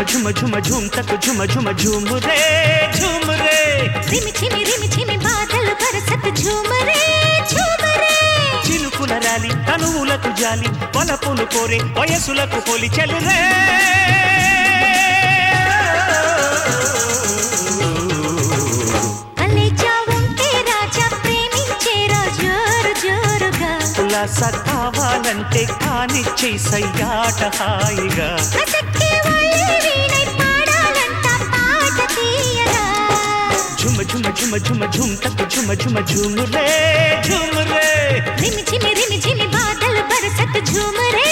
झुम झुम झूम तक झुम झुम झूम रे झूम रे रिमि झिमि बादल बरसत झूम रे చినుకుల రాలి తనువులకు జాలి వలపులు కోరే వయసులకు పోలి చెలు రే కలేజా ఉంటే రాజా ప్రేమించేరా జోరు జోరుగా ఉల్లాస కావాలంటే కానిచ్చే సయ్యాట హాయిగా కసక్కే వాళ్ళే వీణై పాడాలంట పాట తీయగా झुम झुम झुम झुम झुम तक झुम झुम झूम रे रिमि झिमि बादल बरसत झूम रे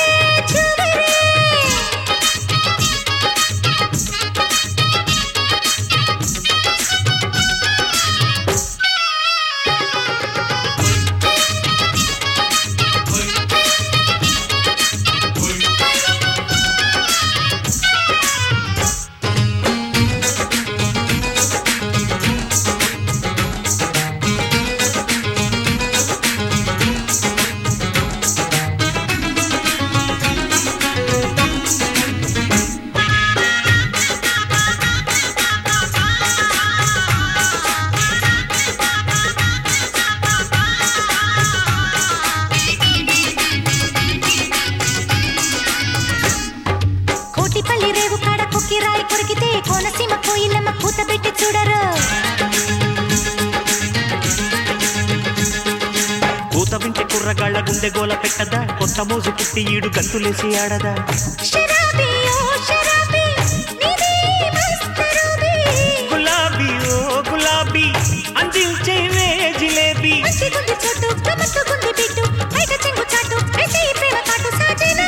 కోటిపల్లి రేవు కాడ కుక్కిరాయి కొరికితే కోనసీమ కోయిలమ్మ పూత పెట్టి చూడరు కూత వింటే కుర్రగాళ్ళ గుండె గోల పెట్టదా కొత్త మోజు పుట్టి ఈడు గంతులేసి ఆడదా శరాబీ ఓ శరాబీ నీది మస్త్ రూబీ గులాబీ ఓ గులాబీ అందించేవే జిలేబీ మంచి గుండి చోటు గమత్తు గుండి బిట్టు బయట చెంగు చాటు వేసే ఈ ప్రేమ కాటు సాజేనా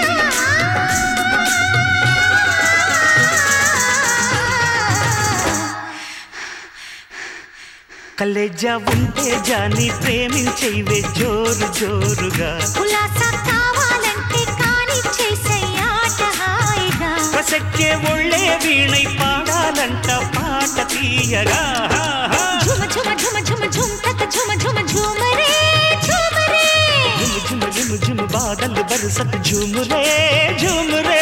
కలేజా ఉంటే జాని ప్రేమించేవే జోరు జోరుగా ఉల్లాస కావాలంటే కానిచ్చే సయ్యాట హాయిగా కసక్కే ఒళ్ళే వీణై పాడాలంట పాట తీయగా झुम झुम झुम झुम झुम तक झुम झुम झूम रे झुम झुम झुम झुम बादल बरसत झूम रे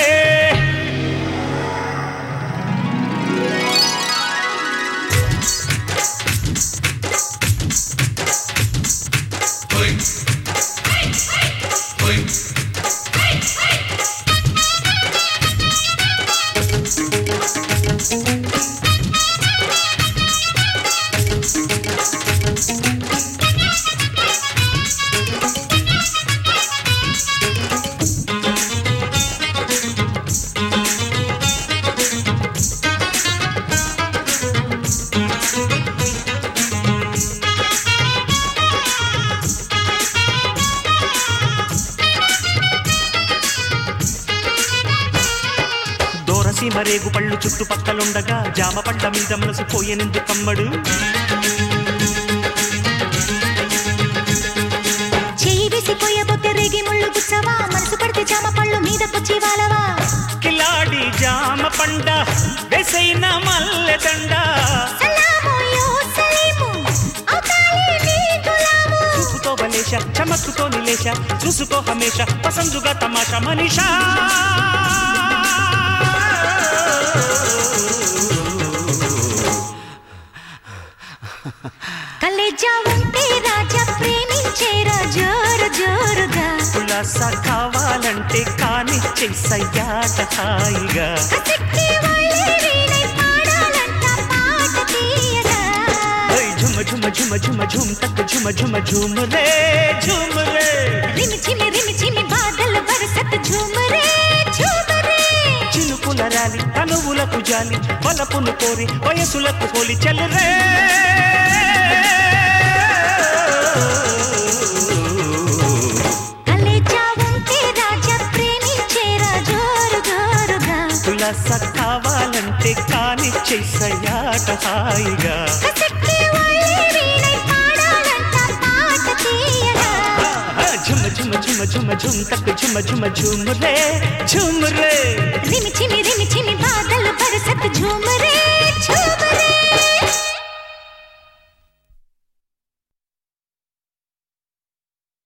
దోరసీమ రేగు పళ్ళు చుట్టుపక్కలుండగా జామ పండ్ల మీద మనసు పోయెనెందు కమ్మడు చెయ్యి వేసిపోయబోతే రేగి ముళ్ళు గుచ్చవా మనసు పడితే జామ పళ్ళు మీదకొచ్చి వాలవా కిలాడి జామ పండ వెసైన మల్లె దండ సలాము యో సలీము అవుతాలే నీ గులాము చూపుతో బలేష చమక్కుతో నిలేష చూసుకో హమేష పసందుగా తమాషా మనీషా కలేజా ఉంటే రాజా ప్రేమించేరా జోరు జోరుగా ఉల్లాస కావాలంటే కానిచ్చే సయ్యాట హాయిగా కసక్కే వాళ్ళే వీణై పాడాలంట పాట తీయగా झुम झुम झुम झुम झूम तक झुम झुम झूम रे रिमि झिमि बादल बरसत झूम रे చినుకుల రాలి తనువులకు జాలి వలపును కోరి వయసులకు పోలి చెలు రే కలేజా ఉంటే రాజా ప్రేమించేరా జోరు జోరుగా ఉల్లాస కావాలంటే కానిచ్చే సయ్యాట హాయిగా కసక్కే వాళ్ళే వీణై పాడాలంట పాట తీయగా झुम झुम झुम झुम झुम तक झुम झुम झूम रे रिमि झिमि बादल बरसत